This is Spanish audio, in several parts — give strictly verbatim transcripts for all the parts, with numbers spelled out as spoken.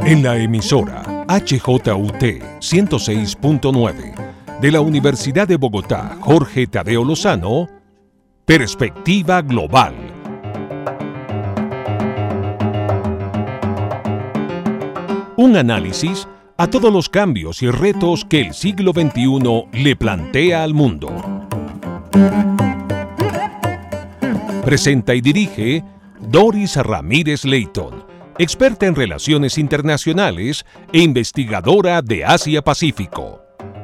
En la emisora H J U T ciento seis punto nueve de la Universidad de Bogotá, Jorge Tadeo Lozano, Perspectiva Global. Un análisis a todos los cambios y retos que el siglo veintiuno le plantea al mundo. Presenta y dirige Doris Ramírez Leighton, experta en relaciones internacionales e investigadora de Asia-Pacífico.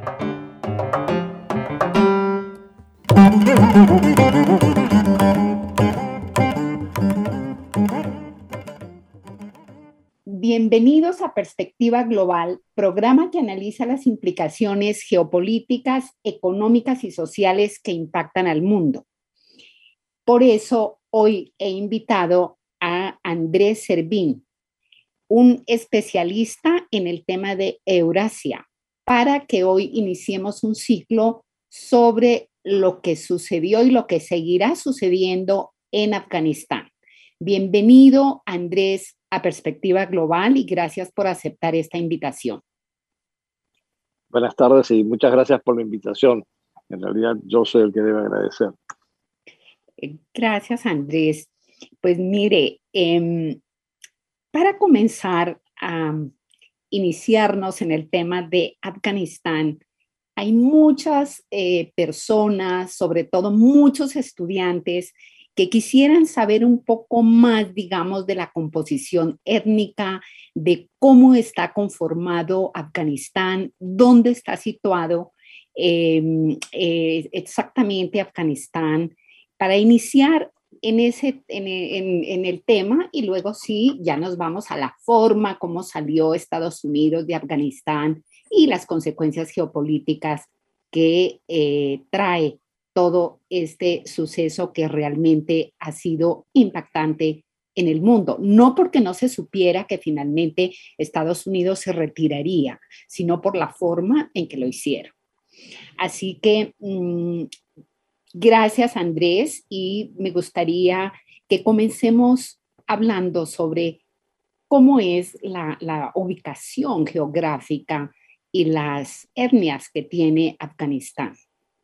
Bienvenidos a Perspectiva Global, programa que analiza las implicaciones geopolíticas, económicas y sociales que impactan al mundo. Por eso, hoy he invitado a Andrés Servín, un especialista en el tema de Eurasia, para que hoy iniciemos un ciclo sobre lo que sucedió y lo que seguirá sucediendo en Afganistán. Bienvenido, Andrés, a Perspectiva Global y gracias por aceptar esta invitación. Buenas tardes y muchas gracias por la invitación. En realidad yo soy el que debe agradecer. Gracias, Andrés. Pues mire, eh, para comenzar a iniciarnos en el tema de Afganistán, hay muchas eh, personas, sobre todo muchos estudiantes, que quisieran saber un poco más, digamos, de la composición étnica, de cómo está conformado Afganistán, dónde está situado eh, eh, exactamente Afganistán, para iniciar en, ese, en, en, en el tema y luego sí, ya nos vamos a la forma, cómo salió Estados Unidos de Afganistán y las consecuencias geopolíticas que eh, trae todo este suceso que realmente ha sido impactante en el mundo. No porque no se supiera que finalmente Estados Unidos se retiraría, sino por la forma en que lo hicieron. Así que mmm, gracias, Andrés, y me gustaría que comencemos hablando sobre cómo es la, la ubicación geográfica y las etnias que tiene Afganistán.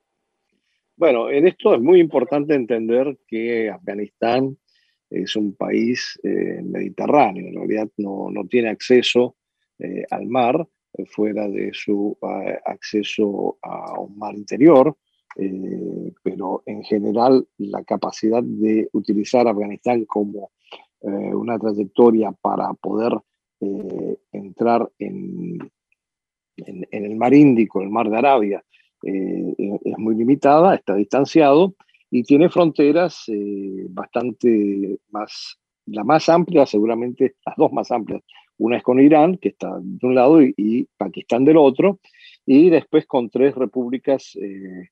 Bueno, en esto es muy importante entender que Afganistán es un país eh, mediterráneo. En realidad no, no tiene acceso eh, al mar, eh, fuera de su eh, acceso a un mar interior, eh, pero en general la capacidad de utilizar Afganistán como eh, una trayectoria para poder eh, entrar en, en, en el mar Índico, el mar de Arabia, Eh, es muy limitada, está distanciado y tiene fronteras eh, bastante más, la más amplia seguramente, las dos más amplias, una es con Irán, que está de un lado, y, y Pakistán del otro, y después con tres repúblicas, eh,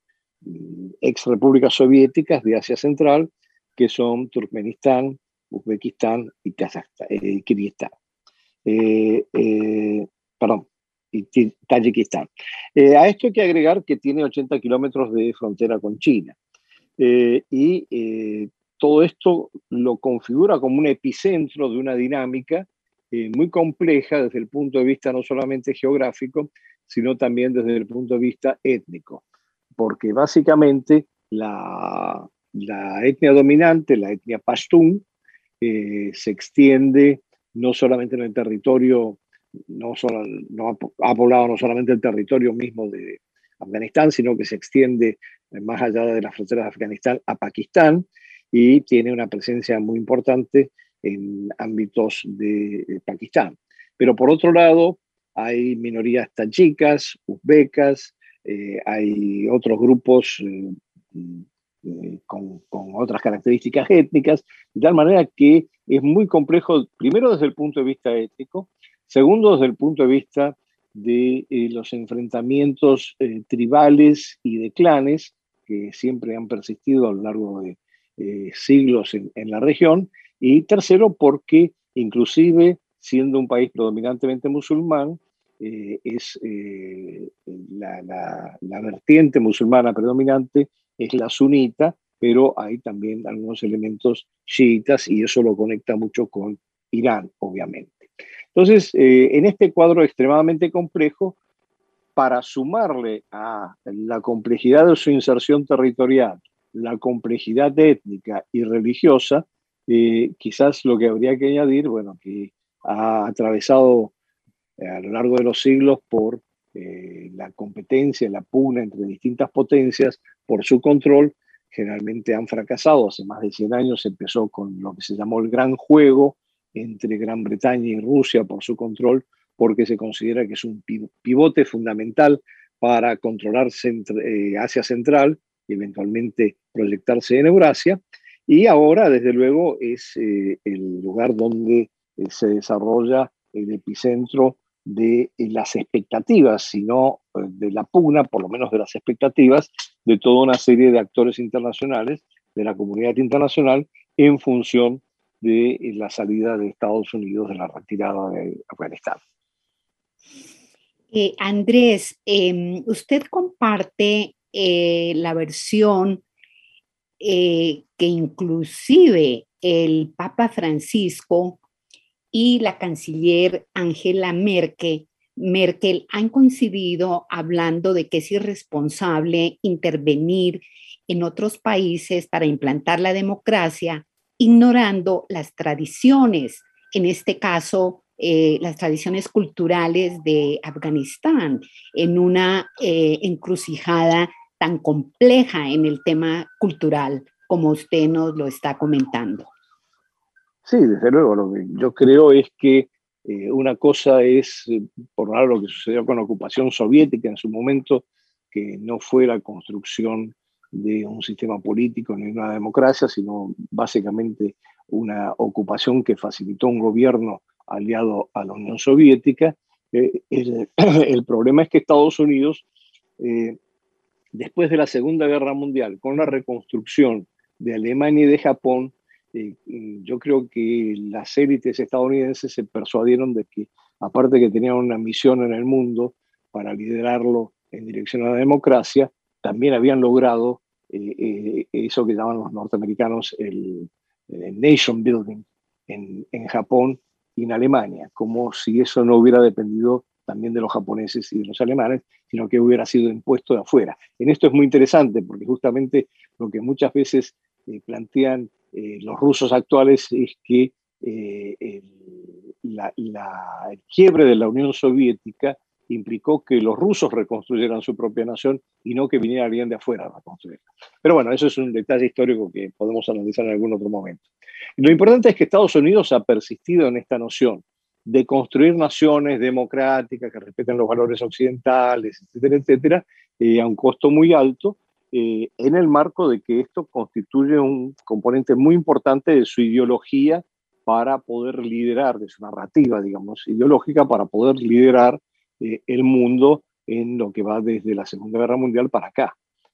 ex repúblicas soviéticas de Asia Central, que son Turkmenistán, Uzbekistán y Kazajstán, eh, Kirguistán. Eh, eh, perdón. y Tayikistán. Eh, a esto hay que agregar que tiene ochenta kilómetros de frontera con China. Eh, y eh, todo esto lo configura como un epicentro de una dinámica eh, muy compleja desde el punto de vista no solamente geográfico, sino también desde el punto de vista étnico. Porque básicamente la, la etnia dominante, la etnia pastún, eh, se extiende no solamente en el territorio No, solo, no ha, ha poblado no solamente el territorio mismo de Afganistán, sino que se extiende más allá de las fronteras de Afganistán a Pakistán y tiene una presencia muy importante en ámbitos de, de Pakistán. Pero por otro lado, hay minorías tayicas, uzbecas, eh, hay otros grupos eh, eh, con, con otras características étnicas, de tal manera que es muy complejo, primero desde el punto de vista étnico, segundo, desde el punto de vista de eh, los enfrentamientos eh, tribales y de clanes que siempre han persistido a lo largo de eh, siglos en, en la región. Y tercero, porque inclusive siendo un país predominantemente musulmán, eh, es eh, la, la, la vertiente musulmana predominante es la sunita, pero hay también algunos elementos chiitas y eso lo conecta mucho con Irán, obviamente. Entonces, eh, en este cuadro extremadamente complejo, para sumarle a la complejidad de su inserción territorial, la complejidad étnica y religiosa, eh, quizás lo que habría que añadir, bueno, que ha atravesado eh, a lo largo de los siglos por eh, la competencia, la pugna entre distintas potencias por su control, generalmente han fracasado. Hace más de cien años empezó con lo que se llamó el Gran Juego entre Gran Bretaña y Rusia por su control, porque se considera que es un pivote fundamental para controlar eh, Asia Central y eventualmente proyectarse en Eurasia. Y ahora, desde luego, es eh, el lugar donde eh, se desarrolla el epicentro de eh, las expectativas, sino eh, de la pugna, por lo menos de las expectativas, de toda una serie de actores internacionales, de la comunidad internacional, en función de eh, la salida de Estados Unidos de la retirada de Afganistán. Eh, Andrés, eh, usted comparte eh, la versión eh, que inclusive el Papa Francisco y la canciller Angela Merkel, Merkel han coincidido hablando de que es irresponsable intervenir en otros países para implantar la democracia, ignorando las tradiciones, en este caso, eh, las tradiciones culturales de Afganistán, en una eh, encrucijada tan compleja en el tema cultural como usted nos lo está comentando. Sí, desde luego. Lo que yo creo es que eh, una cosa es, eh, por nada, lo que sucedió con la ocupación soviética en su momento, que no fue la construcción de un sistema político ni una democracia, sino básicamente una ocupación que facilitó un gobierno aliado a la Unión Soviética. Eh, el, el problema es que Estados Unidos, eh, después de la Segunda Guerra Mundial, con la reconstrucción de Alemania y de Japón, eh, yo creo que las élites estadounidenses se persuadieron de que, aparte de que tenían una misión en el mundo para liderarlo en dirección a la democracia, también habían logrado eh, eh, eso que llaman los norteamericanos el, el nation building en, en Japón y en Alemania, como si eso no hubiera dependido también de los japoneses y de los alemanes, sino que hubiera sido impuesto de afuera. En esto es muy interesante, porque justamente lo que muchas veces eh, plantean eh, los rusos actuales es que eh, el, la, la, el quiebre de la Unión Soviética implicó que los rusos reconstruyeran su propia nación y no que viniera alguien de afuera a reconstruirla. Pero bueno, eso es un detalle histórico que podemos analizar en algún otro momento. Y lo importante es que Estados Unidos ha persistido en esta noción de construir naciones democráticas que respeten los valores occidentales, etcétera, etcétera, eh, a un costo muy alto, eh, en el marco de que esto constituye un componente muy importante de su ideología para poder liderar, de su narrativa, digamos, ideológica, para poder liderar eh, el mundo en lo que va desde la Segunda Guerra Mundial para acá.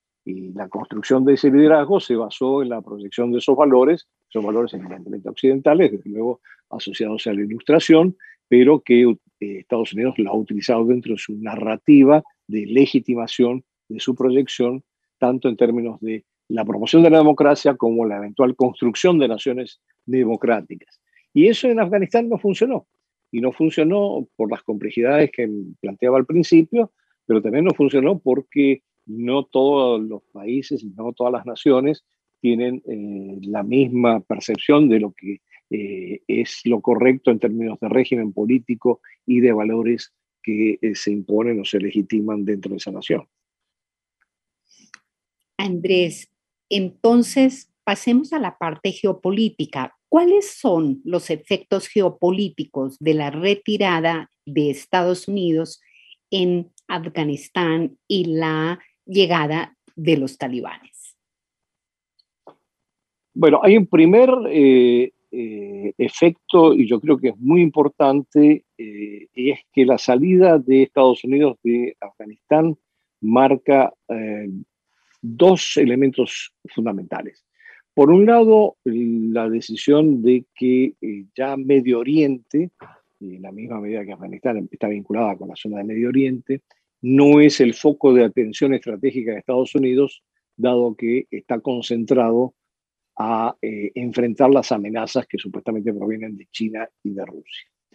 Y la construcción de ese liderazgo se basó en la proyección de esos valores, esos valores evidentemente occidentales, desde luego asociados a la Ilustración, pero que eh, Estados Unidos lo ha utilizado dentro de su narrativa de legitimación de su proyección, tanto en términos de la promoción de la democracia como la eventual construcción de naciones democráticas. Y eso en Afganistán no funcionó. Y no funcionó por las complejidades que planteaba al principio, pero también no funcionó porque no todos los países y no todas las naciones tienen eh, la misma percepción de lo que eh, es lo correcto en términos de régimen político y de valores que eh, se imponen o se legitiman dentro de esa nación. Andrés, entonces pasemos a la parte geopolítica. ¿Cuáles son los efectos geopolíticos de la retirada de Estados Unidos en Afganistán y la llegada de los talibanes? Bueno, hay un primer eh, eh, efecto, y yo creo que es muy importante, eh, y es que la salida de Estados Unidos de Afganistán marca eh, dos elementos fundamentales. Por un lado, la decisión de que eh, ya Medio Oriente, en la misma medida que Afganistán está vinculada con la zona de Medio Oriente, no es el foco de atención estratégica de Estados Unidos, dado que está concentrado a eh, enfrentar las amenazas que supuestamente provienen de China y de Rusia.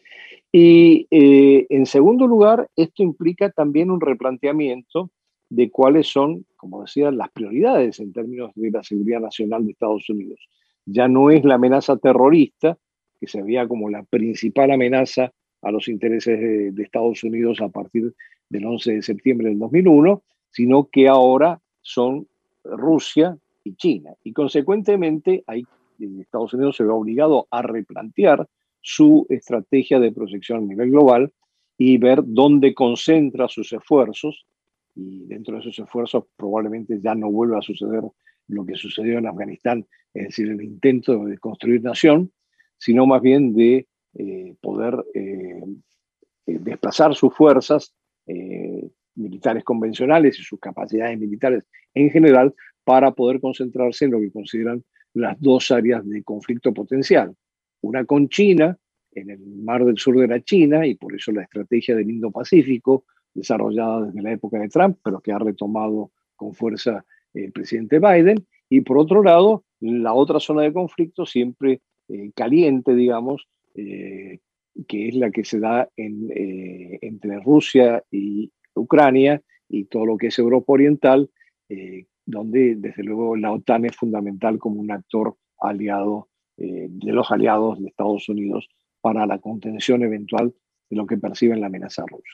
Y eh, en segundo lugar, esto implica también un replanteamiento de cuáles son, como decía, las prioridades en términos de la seguridad nacional de Estados Unidos. Ya no es la amenaza terrorista, que se veía como la principal amenaza a los intereses de, de Estados Unidos a partir del once de septiembre del dos mil uno, sino que ahora son Rusia y China. Y consecuentemente, ahí Estados Unidos se ve obligado a replantear su estrategia de proyección a nivel global y ver dónde concentra sus esfuerzos. Y dentro de esos esfuerzos probablemente ya no vuelva a suceder lo que sucedió en Afganistán, es decir, el intento de construir nación, sino más bien de eh, poder eh, desplazar sus fuerzas eh, militares convencionales y sus capacidades militares en general para poder concentrarse en lo que consideran las dos áreas de conflicto potencial. Una con China, en el mar del sur de la China, y por eso la estrategia del Indo-Pacífico, desarrollada desde la época de Trump, pero que ha retomado con fuerza el presidente Biden, y por otro lado, la otra zona de conflicto siempre eh, caliente, digamos, eh, que es la que se da en, eh, entre Rusia y Ucrania y todo lo que es Europa Oriental, eh, donde desde luego la OTAN es fundamental como un actor aliado eh, de los aliados de Estados Unidos para la contención eventual de lo que perciben la amenaza rusa.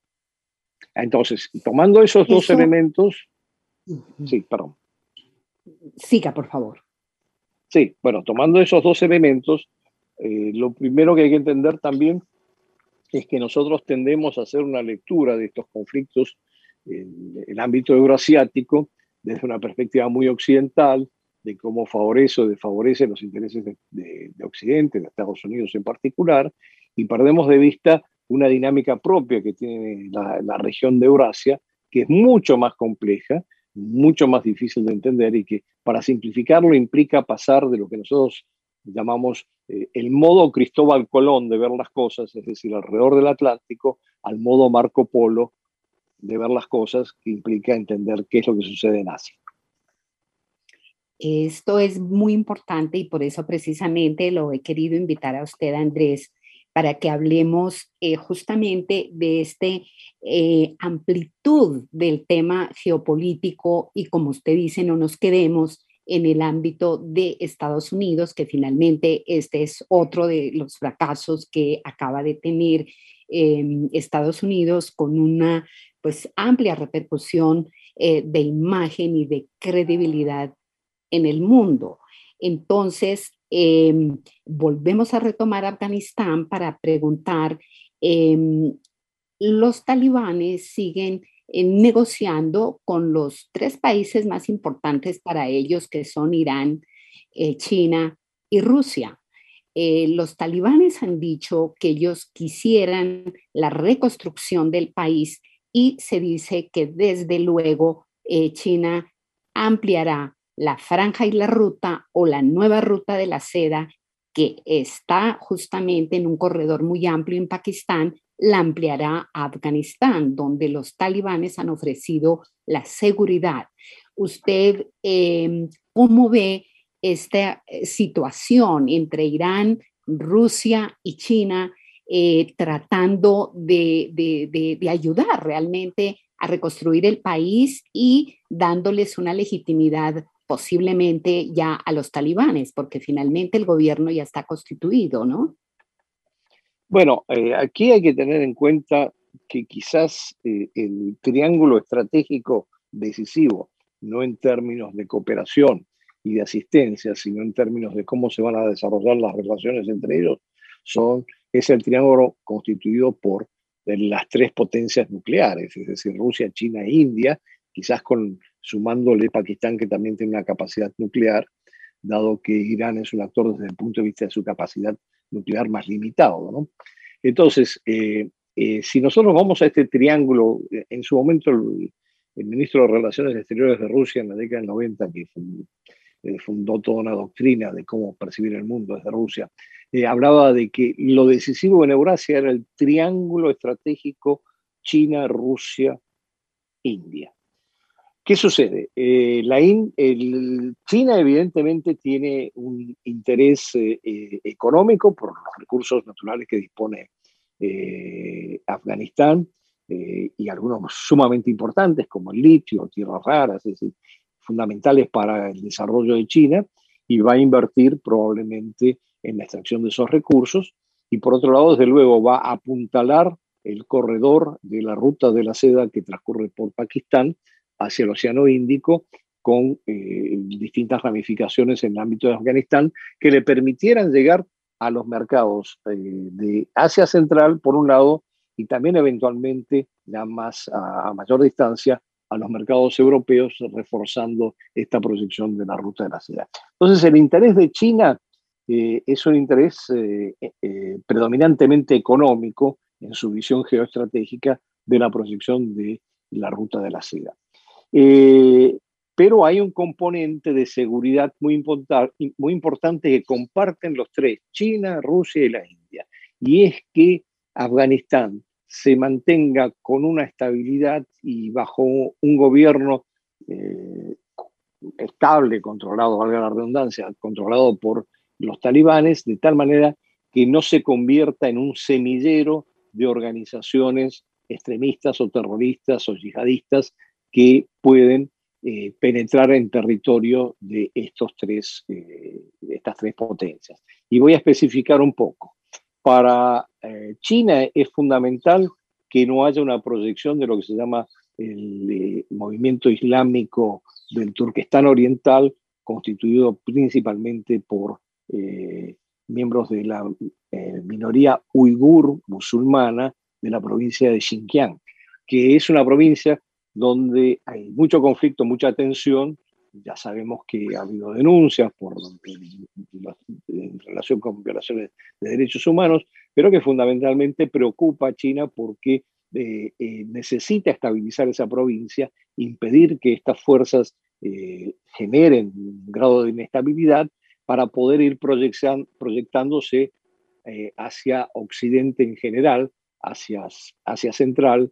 Entonces, tomando esos dos Eso... elementos... Sí, perdón. Siga, por favor. Sí, bueno, tomando esos dos elementos, eh, lo primero que hay que entender también es que nosotros tendemos a hacer una lectura de estos conflictos en el ámbito euroasiático desde una perspectiva muy occidental, de cómo favorece o desfavorece los intereses de, de, de Occidente, de Estados Unidos en particular, y perdemos de vista una dinámica propia que tiene la, la región de Eurasia, que es mucho más compleja, mucho más difícil de entender y que, para simplificarlo, implica pasar de lo que nosotros llamamos eh, el modo Cristóbal Colón de ver las cosas, es decir, alrededor del Atlántico, al modo Marco Polo de ver las cosas, que implica entender qué es lo que sucede en Asia. Esto es muy importante y por eso precisamente lo he querido invitar a usted, Andrés, para que hablemos eh, justamente de esta eh, amplitud del tema geopolítico y, como usted dice, no nos quedemos en el ámbito de Estados Unidos, que finalmente este es otro de los fracasos que acaba de tener eh, Estados Unidos, con una pues amplia repercusión eh, de imagen y de credibilidad en el mundo. Entonces, eh, volvemos a retomar Afganistán para preguntar, eh, los talibanes siguen eh, negociando con los tres países más importantes para ellos, que son Irán, eh, China y Rusia. Eh, los talibanes han dicho que ellos quisieran la reconstrucción del país y se dice que desde luego eh, China ampliará la franja y la ruta o la nueva ruta de la seda, que está justamente en un corredor muy amplio en Pakistán, la ampliará a Afganistán, donde los talibanes han ofrecido la seguridad. ¿Usted eh, cómo ve esta situación entre Irán, Rusia y China eh, tratando de, de, de, de ayudar realmente a reconstruir el país y dándoles una legitimidad posiblemente ya a los talibanes, porque finalmente el gobierno ya está constituido, ¿no? Bueno, eh, aquí hay que tener en cuenta que quizás eh, el triángulo estratégico decisivo, no en términos de cooperación y de asistencia, sino en términos de cómo se van a desarrollar las relaciones entre ellos, son, es el triángulo constituido por las tres potencias nucleares, es decir, Rusia, China e India, quizás con, sumándole Pakistán, que también tiene una capacidad nuclear, dado que Irán es un actor desde el punto de vista de su capacidad nuclear más limitado, ¿no? Entonces, eh, eh, si nosotros vamos a este triángulo, en su momento el, el ministro de Relaciones Exteriores de Rusia en la década del noventa, que fundó, eh, fundó toda una doctrina de cómo percibir el mundo desde Rusia, eh, hablaba de que lo decisivo en Eurasia era el triángulo estratégico China, Rusia, India. ¿Qué sucede? Eh, la in, el, China evidentemente tiene un interés eh, eh, económico por los recursos naturales que dispone eh, Afganistán, eh, y algunos sumamente importantes como el litio, tierras raras, es decir, fundamentales para el desarrollo de China, y va a invertir probablemente en la extracción de esos recursos. Y por otro lado, desde luego, va a apuntalar el corredor de la ruta de la seda que transcurre por Pakistán hacia el Océano Índico, con eh, distintas ramificaciones en el ámbito de Afganistán que le permitieran llegar a los mercados eh, de Asia Central, por un lado, y también eventualmente, ya más a, a mayor distancia, a los mercados europeos, reforzando esta proyección de la ruta de la seda. Entonces, el interés de China eh, es un interés eh, eh, predominantemente económico en su visión geoestratégica de la proyección de la ruta de la seda. Eh, pero hay un componente de seguridad muy, importar, muy importante que comparten los tres, China, Rusia y la India, y es que Afganistán se mantenga con una estabilidad y bajo un gobierno eh, estable, controlado, valga la redundancia, controlado por los talibanes, de tal manera que no se convierta en un semillero de organizaciones extremistas o terroristas o yihadistas que pueden eh, penetrar en territorio de estos tres, eh, estas tres potencias. Y voy a especificar un poco. Para eh, China es fundamental que no haya una proyección de lo que se llama el eh, movimiento islámico del Turquestán Oriental, constituido principalmente por eh, miembros de la eh, minoría uigur musulmana de la provincia de Xinjiang, que es una provincia donde hay mucho conflicto, mucha tensión. Ya sabemos que ha habido denuncias por, en relación con violaciones de derechos humanos, pero que fundamentalmente preocupa a China porque eh, eh, necesita estabilizar esa provincia, impedir que estas fuerzas eh, generen un grado de inestabilidad para poder ir proyectándose eh, hacia Occidente en general, hacia Asia Central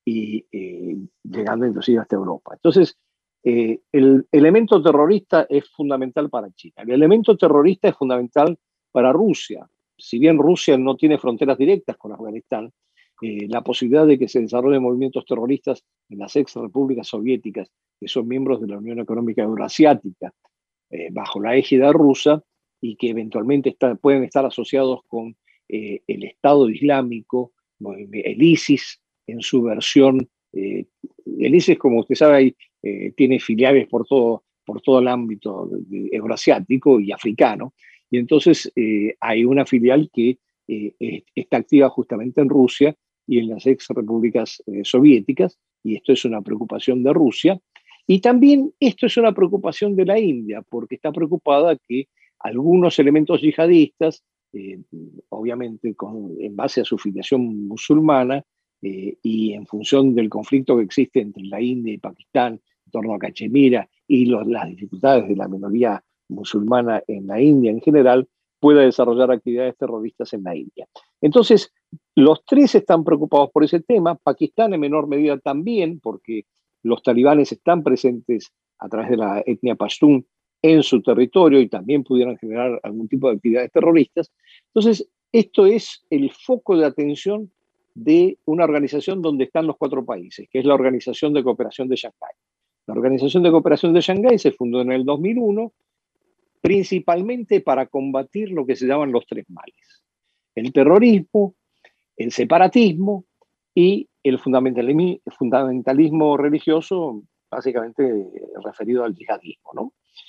y eh, llegando inclusive hasta Europa. Entonces, Eh, el elemento terrorista es fundamental para China. El elemento terrorista es fundamental para Rusia. Si bien Rusia no tiene fronteras directas con Afganistán, eh, la posibilidad de que se desarrollen movimientos terroristas en las ex repúblicas soviéticas, que son miembros de la Unión Económica Euroasiática, eh, bajo la égida rusa, y que eventualmente está, pueden estar asociados con eh, el Estado Islámico, el ISIS en su versión. Eh, el ISIS, como usted sabe, hay Eh, tiene filiales por todo, por todo el ámbito de, de euroasiático y africano, y entonces eh, hay una filial que eh, está activa justamente en Rusia y en las ex repúblicas eh, soviéticas, y esto es una preocupación de Rusia, y también esto es una preocupación de la India, porque está preocupada que algunos elementos yihadistas, eh, obviamente con, en base a su filiación musulmana, eh, y en función del conflicto que existe entre la India y Pakistán, en torno a Cachemira y los, las dificultades de la minoría musulmana en la India en general, pueda desarrollar actividades terroristas en la India. Entonces, los tres están preocupados por ese tema, Pakistán en menor medida también, porque los talibanes están presentes a través de la etnia pastún en su territorio y también pudieran generar algún tipo de actividades terroristas. Entonces, esto es el foco de atención de una organización donde están los cuatro países, que es la Organización de Cooperación de Shanghái. La Organización de Cooperación de Shanghái se fundó en el dos mil uno principalmente para combatir lo que se llaman los tres males: el terrorismo, el separatismo y el fundamentalismo, el fundamentalismo religioso, básicamente referido al yihadismo, ¿no?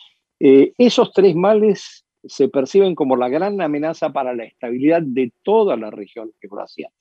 Eh, esos tres males se perciben como la gran amenaza para la estabilidad de toda la región euroasiática.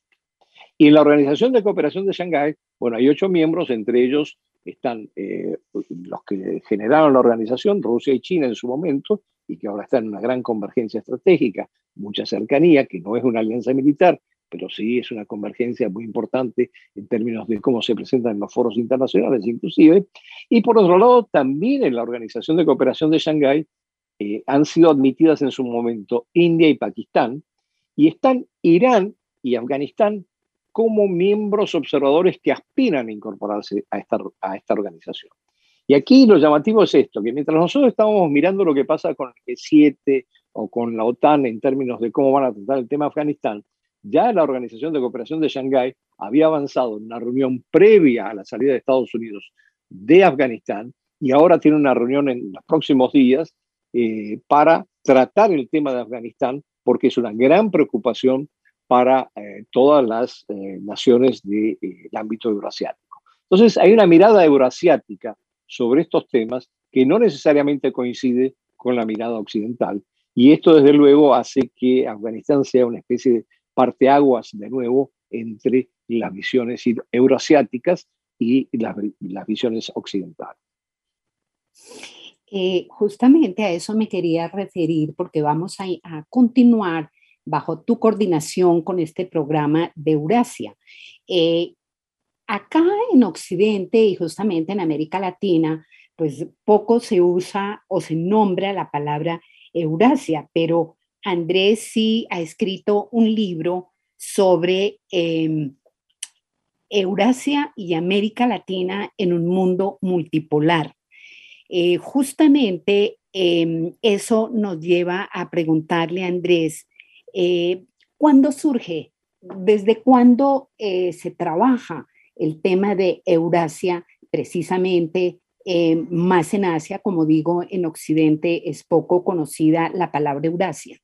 Y en la Organización de Cooperación de Shanghái, bueno, hay ocho miembros, entre ellos están eh, los que generaron la organización, Rusia y China en su momento, y que ahora están en una gran convergencia estratégica, mucha cercanía, que no es una alianza militar, pero sí es una convergencia muy importante en términos de cómo se presentan en los foros internacionales inclusive. Y por otro lado, también en la Organización de Cooperación de Shanghái eh, han sido admitidas en su momento India y Pakistán, y están Irán y Afganistán como miembros observadores que aspiran a incorporarse a esta, a esta organización. Y aquí lo llamativo es esto, que mientras nosotros estamos mirando lo que pasa con el G siete o con la OTAN en términos de cómo van a tratar el tema de Afganistán, ya la Organización de Cooperación de Shanghái había avanzado en una reunión previa a la salida de Estados Unidos de Afganistán y ahora tiene una reunión en los próximos días eh, para tratar el tema de Afganistán, porque es una gran preocupación para eh, todas las eh, naciones del de, eh, ámbito euroasiático. Entonces, hay una mirada euroasiática sobre estos temas que no necesariamente coincide con la mirada occidental, y esto, desde luego, hace que Afganistán sea una especie de parteaguas, de nuevo, entre las visiones euroasiáticas y las, las visiones occidentales. Eh, justamente a eso me quería referir, porque vamos a, a continuar bajo tu coordinación con este programa de Eurasia. Eh, acá en Occidente y justamente en América Latina, pues poco se usa o se nombra la palabra Eurasia, pero Andrés sí ha escrito un libro sobre eh, Eurasia y América Latina en un mundo multipolar. Eh, justamente eh, eso nos lleva a preguntarle a Andrés, eh, ¿cuándo surge? ¿Desde cuándo eh, se trabaja el tema de Eurasia precisamente eh, más en Asia? Como digo, en Occidente es poco conocida la palabra Eurasia.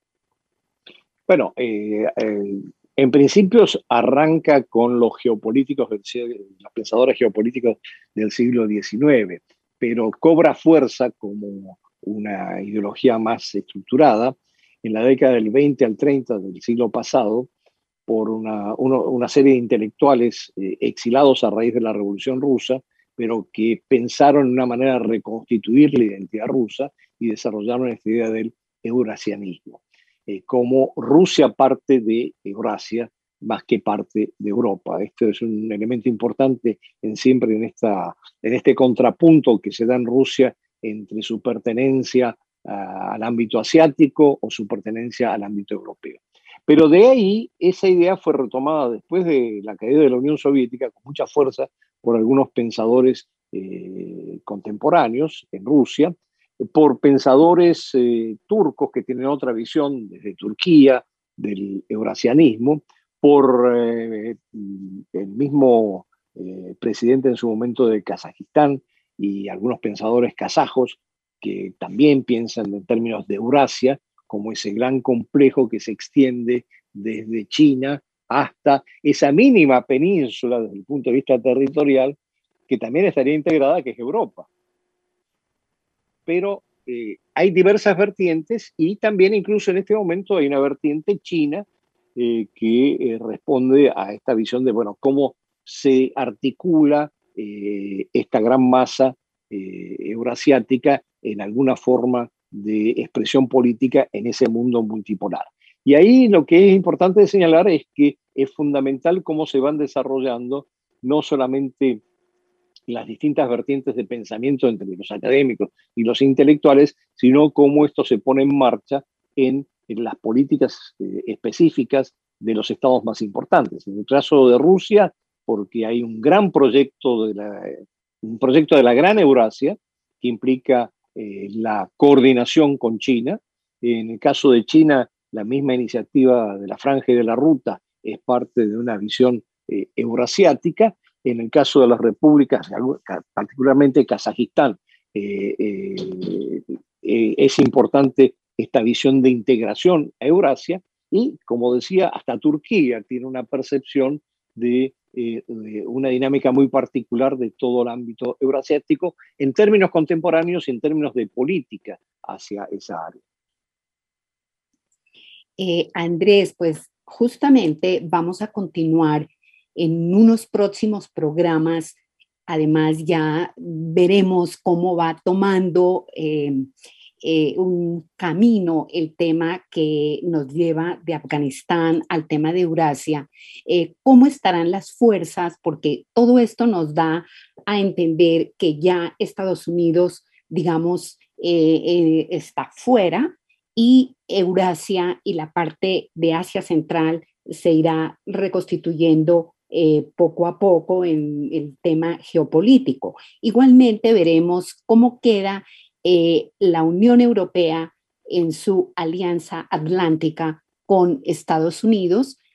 Bueno, eh, eh, en principio arranca con los geopolíticos, los pensadores geopolíticos del siglo diecinueve, pero cobra fuerza como una ideología más estructurada en la década del veinte al treinta del siglo pasado por una, una, una serie de intelectuales eh, exilados a raíz de la Revolución Rusa, pero que pensaron en una manera de reconstituir la identidad rusa y desarrollaron esta idea del eurasianismo, eh, como Rusia parte de Eurasia más que parte de Europa. Esto es un elemento importante en siempre en, esta, en este contrapunto que se da en Rusia entre su pertenencia uh, al ámbito asiático o su pertenencia al ámbito europeo. Pero de ahí, esa idea fue retomada después de la caída de la Unión Soviética con mucha fuerza por algunos pensadores eh, contemporáneos en Rusia, por pensadores eh, turcos que tienen otra visión desde Turquía del eurasianismo, por eh, el mismo eh, presidente en su momento de Kazajistán y algunos pensadores kazajos que también piensan en términos de Eurasia, como ese gran complejo que se extiende desde China hasta esa mínima península desde el punto de vista territorial, que también estaría integrada, que es Europa. Pero eh, hay diversas vertientes y también incluso en este momento hay una vertiente china eh, que eh, responde a esta visión de, bueno, cómo se articula eh, esta gran masa eh, eurasiática en alguna forma de expresión política en ese mundo multipolar. Y ahí lo que es importante de señalar es que es fundamental cómo se van desarrollando no solamente las distintas vertientes de pensamiento entre los académicos y los intelectuales, sino cómo esto se pone en marcha en, en las políticas eh, específicas de los estados más importantes. En el caso de Rusia, porque hay un gran proyecto de la, un proyecto de la Gran Eurasia que implica eh, la coordinación con China. En el caso de China, la misma iniciativa de la Franja y de la Ruta es parte de una visión eh, eurasiática. En el caso de las repúblicas, particularmente Kazajistán, eh, eh, eh, es importante esta visión de integración a Eurasia y, como decía, hasta Turquía tiene una percepción de, eh, de una dinámica muy particular de todo el ámbito eurasiático en términos contemporáneos y en términos de política hacia esa área. Eh, Andrés, pues justamente vamos a continuar en unos próximos programas. Además, ya veremos cómo va tomando eh, eh, un camino el tema que nos lleva de Afganistán al tema de Eurasia. Eh, ¿Cómo estarán las fuerzas? Porque todo esto nos da a entender que ya Estados Unidos, digamos, eh, eh, está fuera y Eurasia y la parte de Asia Central se irá reconstituyendo Eh, poco a poco en el tema geopolítico. Igualmente veremos cómo queda eh, la Unión Europea en su alianza atlántica con Estados Unidos,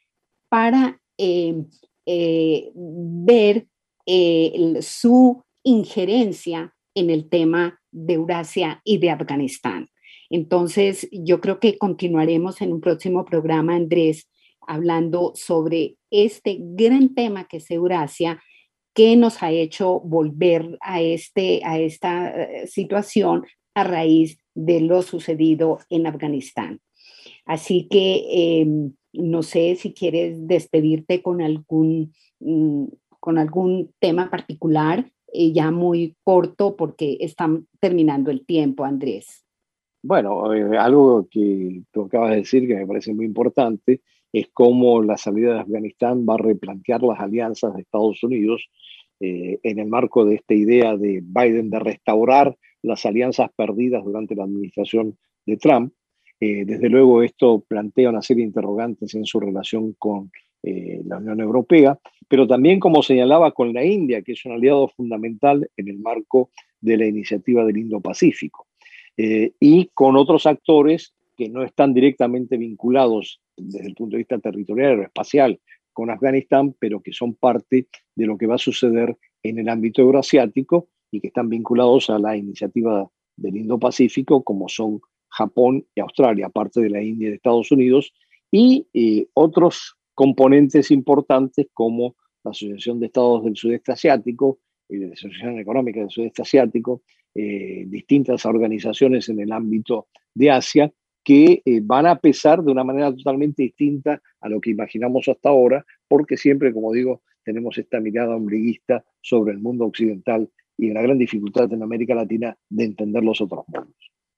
para eh, eh, ver eh, su injerencia en el tema de Eurasia y de Afganistán. Entonces, yo creo que continuaremos en un próximo programa, Andrés, hablando sobre este gran tema que es Eurasia, que nos ha hecho volver a, este, a esta situación a raíz de lo sucedido en Afganistán. Así que eh, no sé si quieres despedirte con algún, mm, con algún tema particular, eh, ya muy corto porque está terminando el tiempo, Andrés. Bueno, eh, algo que tú acabas de decir que me parece muy importante es cómo la salida de Afganistán va a replantear las alianzas de Estados Unidos eh, en el marco de esta idea de Biden de restaurar las alianzas perdidas durante la administración de Trump. Eh, desde luego esto plantea una serie de interrogantes en su relación con eh, la Unión Europea, pero también, como señalaba, con la India, que es un aliado fundamental en el marco de la iniciativa del Indo-Pacífico, eh, y con otros actores que no están directamente vinculados desde el punto de vista territorial o espacial con Afganistán, pero que son parte de lo que va a suceder en el ámbito eurasiático y que están vinculados a la iniciativa del Indo-Pacífico, como son Japón y Australia, aparte de la India y de Estados Unidos, y eh, otros componentes importantes como la Asociación de Estados del Sudeste Asiático y la Asociación Económica del Sudeste Asiático, eh, distintas organizaciones en el ámbito de Asia que eh, van a pesar de una manera totalmente distinta a lo que imaginamos hasta ahora, porque siempre, como digo, tenemos esta mirada ombliguista sobre el mundo occidental y una gran dificultad en América Latina de entender los otros mundos.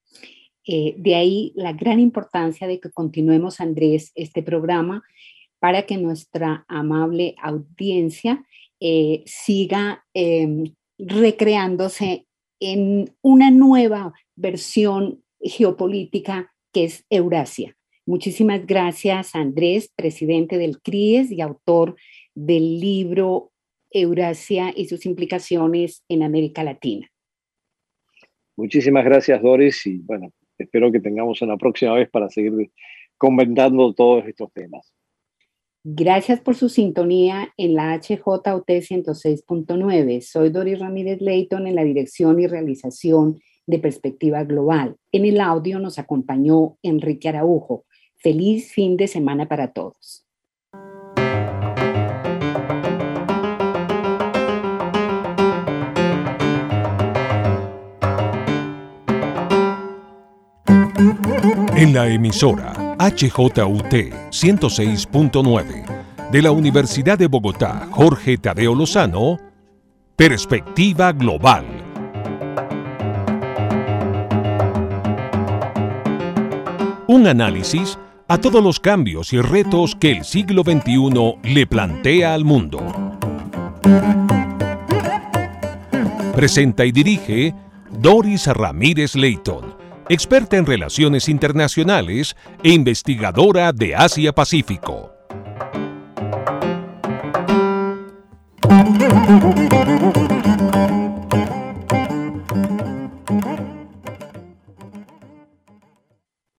Eh, de ahí la gran importancia de que continuemos, Andrés, este programa para que nuestra amable audiencia eh, siga eh, recreándose en una nueva versión geopolítica que es Eurasia. Muchísimas gracias, Andrés, presidente del C R I E S y autor del libro Eurasia y sus implicaciones en América Latina. Muchísimas gracias, Doris, y bueno, espero que tengamos una próxima vez para seguir comentando todos estos temas. Gracias por su sintonía en la H J U T ciento seis punto nueve. Soy Doris Ramírez Leighton en la dirección y realización de Perspectiva Global. En el audio nos acompañó Enrique Araujo. Feliz fin de semana para todos. En la emisora H J U T ciento seis punto nueve de la Universidad de Bogotá, Jorge Tadeo Lozano, Perspectiva Global. Un análisis a todos los cambios y retos que el siglo veintiuno le plantea al mundo. Presenta y dirige Doris Ramírez Leighton, experta en relaciones internacionales e investigadora de Asia-Pacífico.